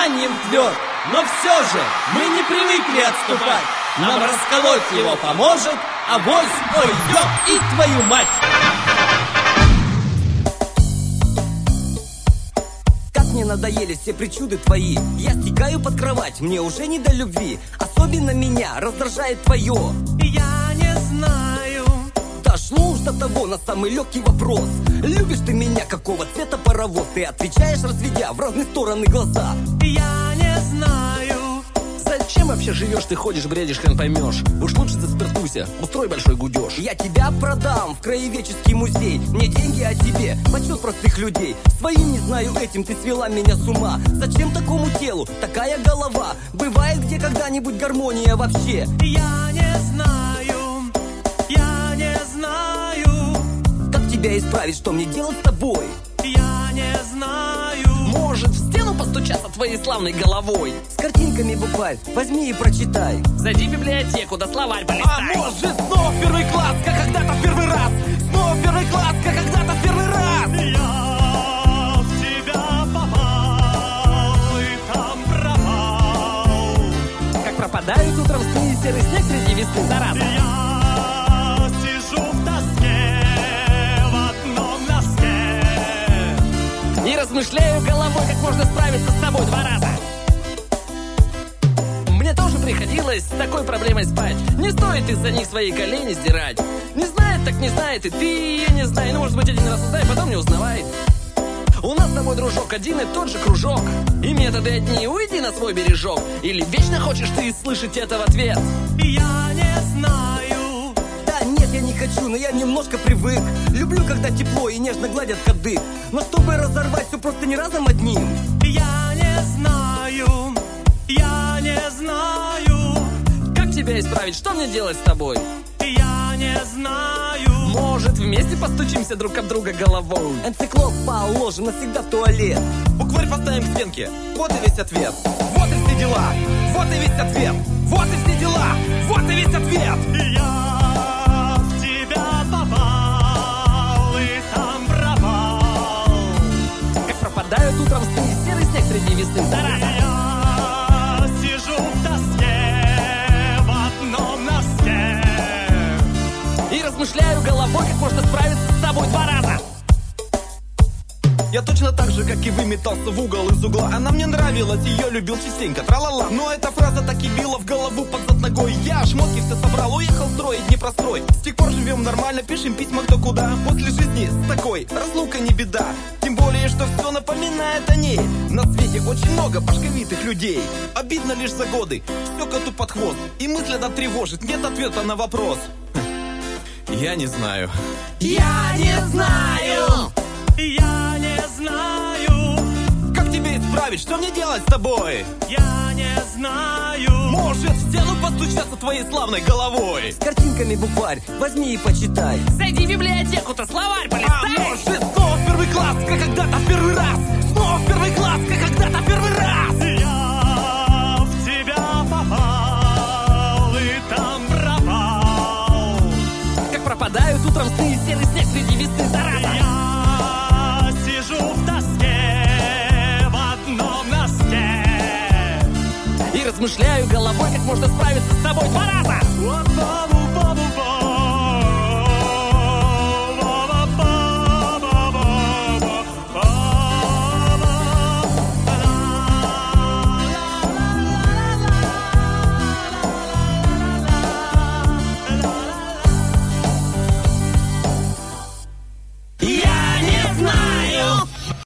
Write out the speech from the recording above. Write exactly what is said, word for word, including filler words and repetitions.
дыханием тверд. Но все же мы не привыкли отступать. Нам расколоть его поможет авось, ой, ёб и твою мать. Мне надоели все причуды твои. Я стекаю под кровать, мне уже не до любви. Особенно меня раздражает твое. Я не знаю. Дошло уж до того на самый легкий вопрос. Любишь ты меня, какого цвета паровоз? Ты отвечаешь, разведя в разные стороны глаза. Я не знаю. Зачем вообще живешь, ты ходишь, бредишь, хрен поймешь. Уж лучше заспиртуйся, устрой большой гудеж. Я тебя продам в краеведческий музей. Мне деньги о тебе, почет простых людей. Своим не знаю этим, ты свела меня с ума. Зачем такому телу такая голова? Бывает где когда-нибудь гармония вообще? Я не знаю, я не знаю. Как тебя исправить, что мне делать с тобой? Я не знаю. Может, в стену постучаться твоей славной головой? С картинками букварь возьми и прочитай. Зайди в библиотеку, да словарь полистай. А может, снова в первый класс, как когда-то в первый раз. Снова в первый класс, как когда-то в первый раз. Я в тебя попал и там пропал. Как пропадают утром сны и серый снег среди весны, зараза. Я сижу в тоске в одном носке и размышляю головой, как можно справиться с тобой два раза. Мне тоже приходилось с такой проблемой спать. Не стоит из-за них свои колени сдирать. Не знает, так не знает, и ты, я не знаю. Ну, может быть, один раз узнай, потом не узнавай. У нас с тобой, дружок, один и тот же кружок. И методы одни, уйди на свой бережок. Или вечно хочешь ты слышать это в ответ? Я не знаю. Да нет, я не хочу, но я немножко привык. Люблю, когда тепло и нежно гладят кадык. Но чтобы разорвать все просто не разом одним. Я не знаю, я не знаю. Как тебя исправить, что мне делать с тобой? Я не знаю. Может, вместе постучимся друг об друга головой? Энциклоп положим навсегда в туалет. Букварь поставим к стенке, вот и весь ответ. Вот и все дела, вот и весь ответ. Вот и все дела, вот и весь ответ. Я в тебя попал и там пропал. Как пропадают утром сны и серый снег среди весны, зараза. Я сижу в тоске в одном носке и размышляю головой, как можно справиться с тобой два раза. Я точно так же, как и вы, метался в угол из угла. Она мне нравилась, ее любил частенько, тра-ла-ла. Но эта фраза так и била в голову под зад ногой. Я шмотки все собрал, уехал строить Днепрострой. С тех пор живем нормально, пишем письма кто куда. После жизни с такой разлука не беда. Тем более, что все напоминает о ней. На свете очень много башковитых людей. Обидно лишь за годы, все коту под хвост. И мысль она тревожит, нет ответа на вопрос. Я не знаю. Я не знаю. Я не знаю. Как тебе исправить, что мне делать с тобой? Я не знаю. Может, в стену постучаться твоей славной головой? С картинками букварь возьми и почитай. Зайди в библиотеку-то, словарь полистай. А может, снова в первый класс, как когда-то в первый раз. Снова в первый класс, как когда-то в первый раз. Я в тебя попал и там пропал. Как пропадают утром сны и серый снег среди весны, зараза. Я сижу в тоске в одном носке и размышляю головой, как можно справиться с тобой два раза. Вот,